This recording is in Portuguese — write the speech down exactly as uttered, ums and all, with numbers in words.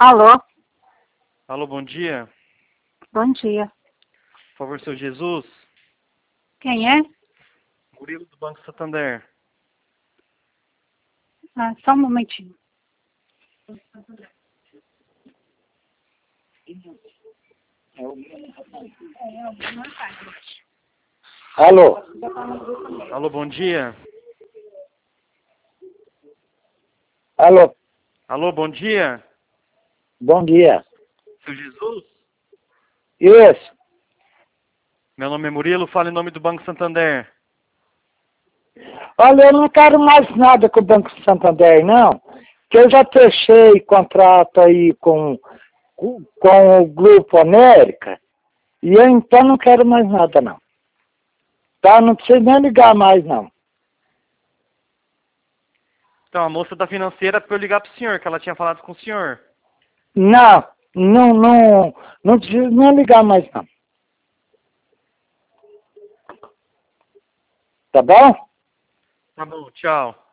Alô? Alô, bom dia. Bom dia. Por favor, seu Jesus. Quem é? Murilo do Banco Santander. Ah, só um momentinho. Alô? Alô, bom dia. Alô? Alô, bom dia. Bom dia. Seu Jesus? Isso. Meu nome é Murilo, falo em nome do Banco Santander. Olha, eu não quero mais nada com o Banco Santander, não. Que eu já fechei contrato aí com, com, com o Grupo América. E eu então não quero mais nada, não. Tá? Não precisa nem ligar mais, não. Então, a moça da financeira para eu ligar pro senhor, que ela tinha falado com o senhor. Não, não, não, não precisa nem ligar mais, não. Tá bom? Tá bom, tchau.